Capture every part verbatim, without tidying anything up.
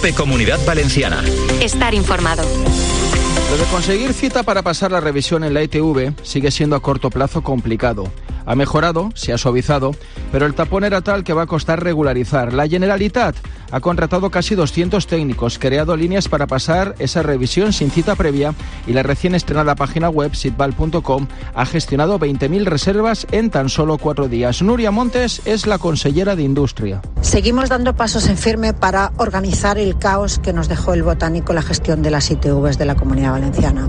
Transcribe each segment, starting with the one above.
COPE Comunidad Valenciana. Estar informado. Lo de conseguir cita para pasar la revisión en la I T V sigue siendo a corto plazo complicado. Ha mejorado, se ha suavizado, pero el tapón era tal que va a costar regularizar. La Generalitat ha contratado casi doscientos técnicos, creado líneas para pasar esa revisión sin cita previa y la recién estrenada página web sitval punto com ha gestionado veinte mil reservas en tan solo cuatro días. Núria Montes es la consellera de Industria. Seguimos dando pasos en firme para organizar el caos que nos dejó el botánico la gestión de las I T Vs de la Comunidad Valenciana.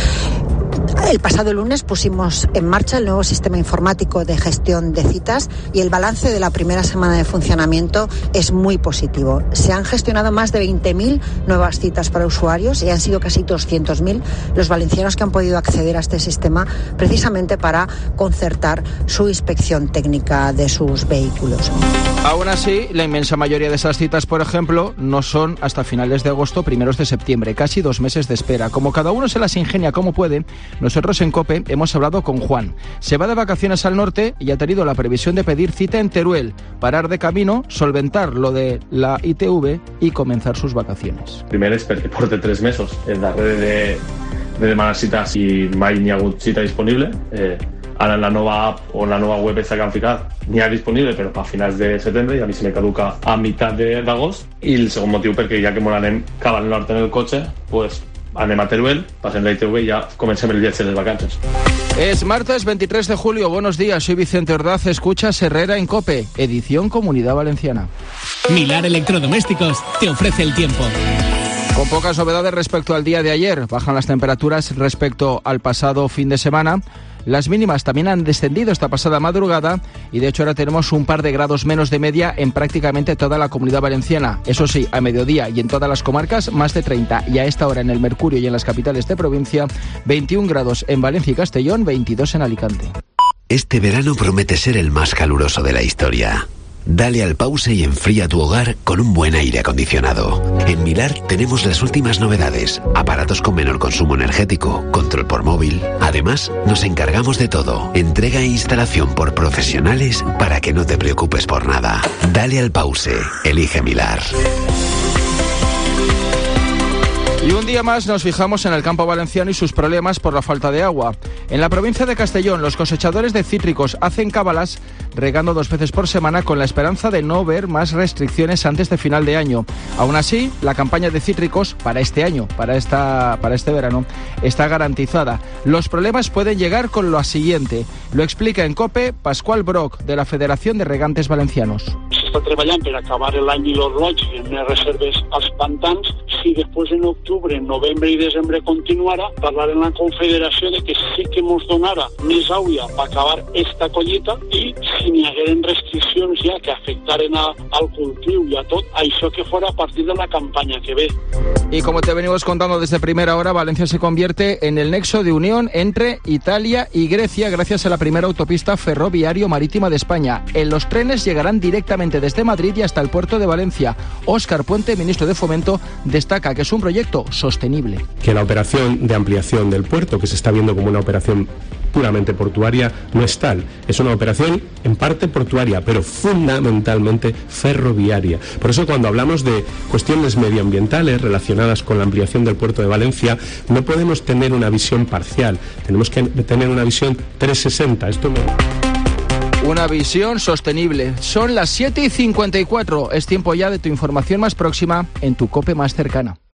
El pasado lunes pusimos en marcha el nuevo sistema informático de gestión de citas y el balance de la primera semana de funcionamiento es muy positivo. Se han gestionado más de veinte mil nuevas citas para usuarios y han sido casi doscientos mil los valencianos que han podido acceder a este sistema precisamente para concertar su inspección técnica de sus vehículos. Aún así, la inmensa mayoría de esas citas, por ejemplo, no son hasta finales de agosto, primeros de septiembre, casi dos meses de espera. Como cada uno se las ingenia como puede, nosotros en COPE hemos hablado con Juan. Se va de vacaciones al norte y ha tenido la previsión de pedir cita en Teruel, parar de camino, solventar lo de la I T V y comenzar sus vacaciones. Primer és perquè porta tres mesos el darrere de, de demanar citas i mai n'hi ha hagut cita disponible. Eh, ara en la nova app o en la nova web esta que han ficat n'hi ha disponible però a finals de setembre i a mi se me caduca a meitat d'agost. I el segon motiu perquè ja que me l'anem cap al nord en el cotxe, pues anem a Teruel, passem la I T V i ja comencem el viatge de les vacances. Es martes veintitrés de julio, buenos días, soy Vicente Ordaz, escuchas Herrera en COPE, edición Comunidad Valenciana. Milar Electrodomésticos te ofrece el tiempo. Con pocas novedades respecto al día de ayer, bajan las temperaturas respecto al pasado fin de semana. Las mínimas también han descendido esta pasada madrugada y de hecho ahora tenemos un par de grados menos de media en prácticamente toda la Comunidad Valenciana. Eso sí, a mediodía y en todas las comarcas más de treinta y a esta hora en el Mercurio y en las capitales de provincia veintiún grados en Valencia y Castellón, veintidós en Alicante. Este verano promete ser el más caluroso de la historia. Dale al pause y enfría tu hogar con un buen aire acondicionado. En Milar tenemos las últimas novedades, aparatos con menor consumo energético, control por móvil. Además, nos encargamos de todo, entrega e instalación por profesionales para que no te preocupes por nada. Dale al pause, elige Milar. Y un día más nos fijamos en el campo valenciano y sus problemas por la falta de agua. En la provincia de Castellón, los cosechadores de cítricos hacen cábalas regando dos veces por semana con la esperanza de no ver más restricciones antes de final de año. Aún así, la campaña de cítricos para este año, para, esta, para este verano, está garantizada. Los problemas pueden llegar con lo siguiente. Lo explica en COPE Pascual Broc, de la Federación de Regantes Valencianos. S'està treballant per acabar l'any i l'horloig en les reserves als pantans. Si després en octubre, novembre i desembre continuara, parlar en la Confederació de que sí que ens donara més aigua per acabar esta collita i si n'hi hagueren restriccions ja que afectaren a, al cultiu i a tot, això que fora a partir de la campanya que ve. Y como te venimos contando desde primera hora, Valencia se convierte en el nexo de unión entre Italia y Grecia gracias a la primera autopista ferroviario-marítima de España. En los trenes llegarán directamente desde Madrid y hasta el puerto de Valencia. Óscar Puente, ministro de Fomento, destaca que es un proyecto sostenible. Que la operación de ampliación del puerto, que se está viendo como una operación puramente portuaria, no es tal. Es una operación en parte portuaria, pero fundamentalmente ferroviaria. Por eso cuando hablamos de cuestiones medioambientales relacionadas con la ampliación del puerto de Valencia, no podemos tener una visión parcial. Tenemos que tener una visión trescientos sesenta. Esto me... Una visión sostenible. Son las siete y cincuenta y cuatro. Es tiempo ya de tu información más próxima en tu COPE más cercana.